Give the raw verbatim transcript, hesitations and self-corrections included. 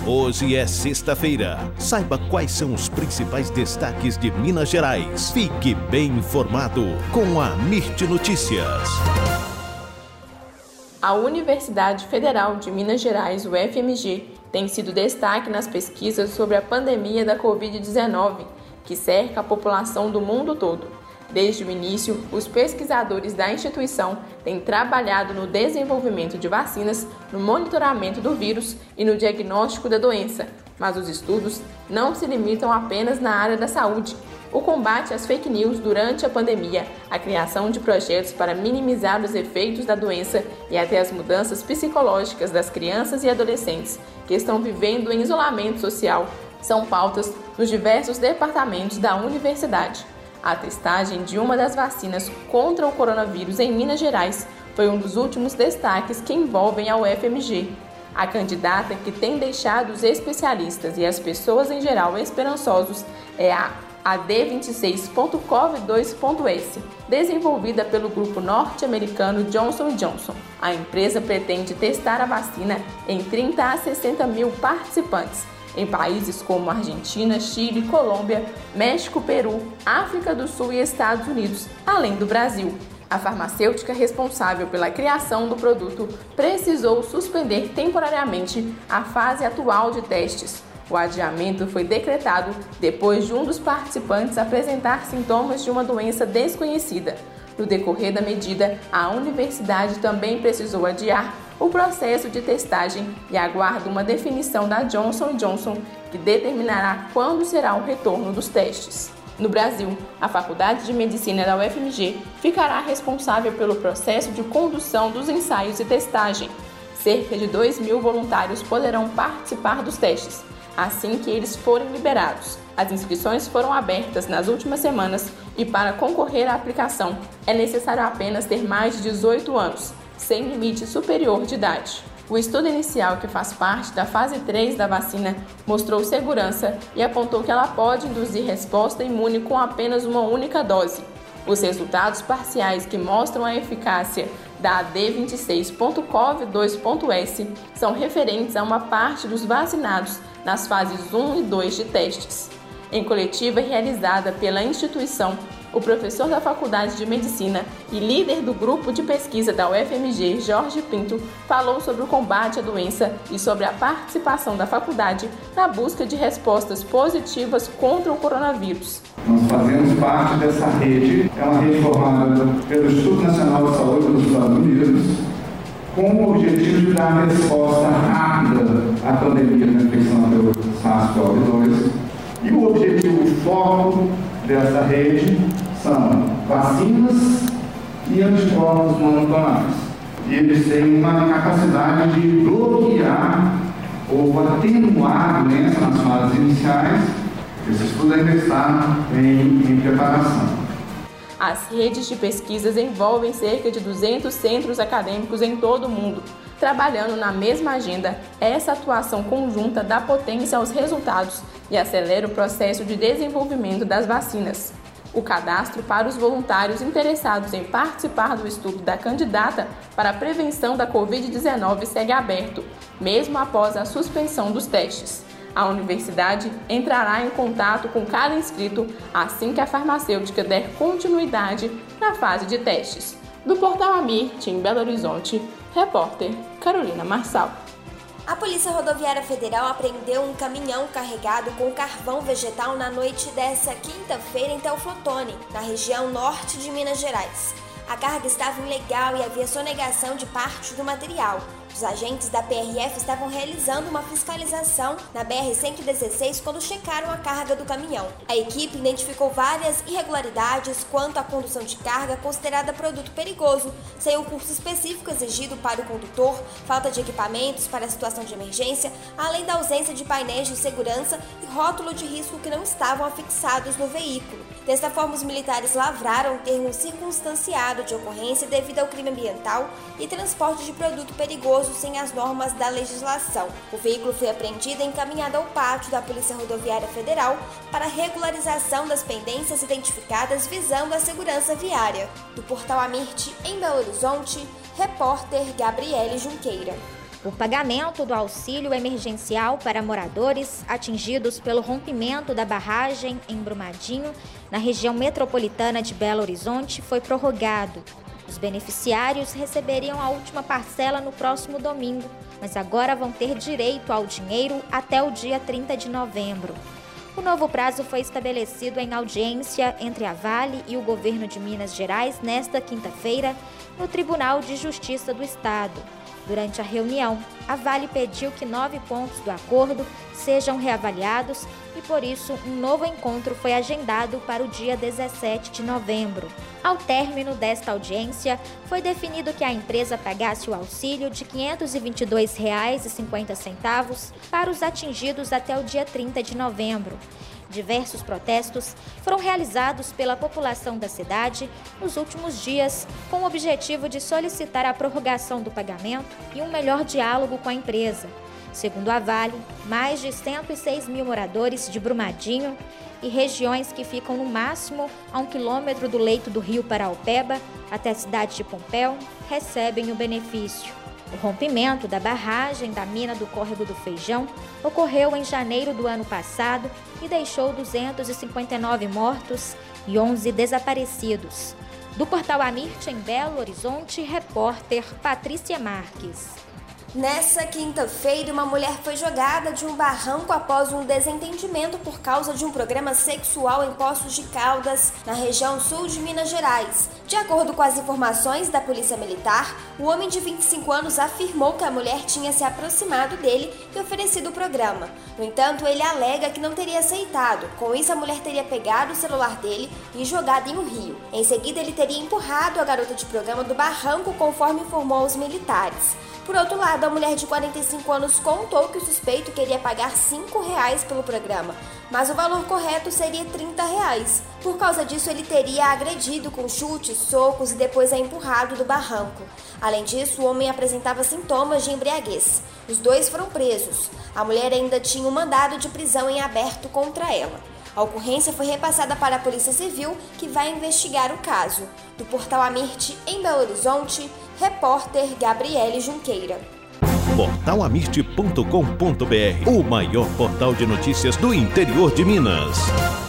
Hoje é sexta-feira. Saiba quais são os principais destaques de Minas Gerais. Fique bem informado com a Mirte Notícias. A Universidade Federal de Minas Gerais, U F M G, tem sido destaque nas pesquisas sobre a pandemia da covid dezenove, que cerca a população do mundo todo. Desde o início, os pesquisadores da instituição têm trabalhado no desenvolvimento de vacinas, no monitoramento do vírus e no diagnóstico da doença. Mas os estudos não se limitam apenas na área da saúde. O combate às fake news durante a pandemia, a criação de projetos para minimizar os efeitos da doença e até as mudanças psicológicas das crianças e adolescentes que estão vivendo em isolamento social são pautas nos diversos departamentos da universidade. A testagem de uma das vacinas contra o coronavírus em Minas Gerais foi um dos últimos destaques que envolvem a U F M G. A candidata que tem deixado os especialistas e as pessoas em geral esperançosos é a A D vinte e seis ponto cov dois ponto S, desenvolvida pelo grupo norte-americano Johnson e Johnson. A empresa pretende testar a vacina em trinta a sessenta mil participantes, em países como Argentina, Chile, Colômbia, México, Peru, África do Sul e Estados Unidos, além do Brasil. A farmacêutica responsável pela criação do produto precisou suspender temporariamente a fase atual de testes. O adiamento foi decretado depois de um dos participantes apresentar sintomas de uma doença desconhecida. No decorrer da medida, a universidade também precisou adiar o processo de testagem e aguarda uma definição da Johnson e Johnson que determinará quando será o retorno dos testes. No Brasil, a Faculdade de Medicina da U F M G ficará responsável pelo processo de condução dos ensaios e testagem. Cerca de dois mil voluntários poderão participar dos testes, assim que eles forem liberados. As inscrições foram abertas nas últimas semanas e para concorrer à aplicação é necessário apenas ter mais de dezoito anos, sem limite superior de idade. O estudo inicial, que faz parte da fase três da vacina, mostrou segurança e apontou que ela pode induzir resposta imune com apenas uma única dose. Os resultados parciais que mostram a eficácia da A D vinte e seis ponto cov dois ponto S são referentes a uma parte dos vacinados nas fases um e dois de testes. Em coletiva realizada pela instituição, o professor da Faculdade de Medicina e líder do grupo de pesquisa da U F M G, Jorge Pinto, falou sobre o combate à doença e sobre a participação da faculdade na busca de respostas positivas contra o coronavírus. Nós fazemos parte dessa rede, é uma rede formada pelo Instituto Nacional de Saúde dos Estados Unidos, com o objetivo de dar resposta rápida à pandemia da infecção pelo SARS-CoV dois. E o objetivo, o foco dessa rede são vacinas e anticorpos monoclonais. E eles têm uma capacidade de bloquear ou atenuar a doença nas fases iniciais. Esse estudo ainda está em, em preparação. As redes de pesquisas envolvem cerca de duzentos centros acadêmicos em todo o mundo. Trabalhando na mesma agenda, essa atuação conjunta dá potência aos resultados e acelera o processo de desenvolvimento das vacinas. O cadastro para os voluntários interessados em participar do estudo da candidata para a prevenção da covid dezenove segue aberto, mesmo após a suspensão dos testes. A universidade entrará em contato com cada inscrito assim que a farmacêutica der continuidade na fase de testes. Do Portal Amirte, em Belo Horizonte, repórter Carolina Marçal. A Polícia Rodoviária Federal apreendeu um caminhão carregado com carvão vegetal na noite desta quinta-feira em Teoflotone, na região norte de Minas Gerais. A carga estava ilegal e havia sonegação de parte do material. Os agentes da P R F estavam realizando uma fiscalização na B R cento e dezesseis quando checaram a carga do caminhão. A equipe identificou várias irregularidades quanto à condução de carga considerada produto perigoso, sem um curso específico exigido para o condutor, falta de equipamentos para a situação de emergência, além da ausência de painéis de segurança e rótulo de risco que não estavam afixados no veículo. Desta forma, os militares lavraram o termo circunstanciado de ocorrência devido ao crime ambiental e transporte de produto perigoso sem as normas da legislação. O veículo foi apreendido e encaminhado ao pátio da Polícia Rodoviária Federal para regularização das pendências identificadas visando a segurança viária. Do Portal Amirte, em Belo Horizonte, repórter Gabriele Junqueira. O pagamento do auxílio emergencial para moradores atingidos pelo rompimento da barragem em Brumadinho, na região metropolitana de Belo Horizonte, foi prorrogado. Os beneficiários receberiam a última parcela no próximo domingo, mas agora vão ter direito ao dinheiro até o dia trinta de novembro. O novo prazo foi estabelecido em audiência entre a Vale e o governo de Minas Gerais nesta quinta-feira, no Tribunal de Justiça do Estado. Durante a reunião, a Vale pediu que nove pontos do acordo sejam reavaliados e, por isso, um novo encontro foi agendado para o dia dezessete de novembro. Ao término desta audiência, foi definido que a empresa pagasse o auxílio de quinhentos e vinte e dois reais e cinquenta centavos para os atingidos até o dia trinta de novembro. Diversos protestos foram realizados pela população da cidade nos últimos dias, com o objetivo de solicitar a prorrogação do pagamento e um melhor diálogo com a empresa. Segundo a Vale, mais de cento e seis mil moradores de Brumadinho e regiões que ficam no máximo a um quilômetro do leito do rio Paraopeba até a cidade de Pompéu recebem o benefício. O rompimento da barragem da mina do Córrego do Feijão ocorreu em janeiro do ano passado e deixou duzentos e cinquenta e nove mortos e onze desaparecidos. Do Portal Amirte, em Belo Horizonte, repórter Patrícia Marques. Nessa quinta-feira, uma mulher foi jogada de um barranco após um desentendimento por causa de um programa sexual em Poços de Caldas, na região sul de Minas Gerais. De acordo com as informações da Polícia Militar, o homem de vinte e cinco anos afirmou que a mulher tinha se aproximado dele e oferecido o programa. No entanto, ele alega que não teria aceitado. Com isso, a mulher teria pegado o celular dele e jogado em um rio. Em seguida, ele teria empurrado a garota de programa do barranco, conforme informou os militares. Por outro lado, a mulher de quarenta e cinco anos contou que o suspeito queria pagar cinco reais pelo programa, mas o valor correto seria trinta reais. Por causa disso, ele teria a agredido com chutes, socos e depois a empurrado do barranco. Além disso, o homem apresentava sintomas de embriaguez. Os dois foram presos. A mulher ainda tinha um mandado de prisão em aberto contra ela. A ocorrência foi repassada para a Polícia Civil, que vai investigar o caso. Do Portal Amirte, em Belo Horizonte, repórter Gabriele Junqueira. portal amirte ponto com ponto br, o maior portal de notícias do interior de Minas.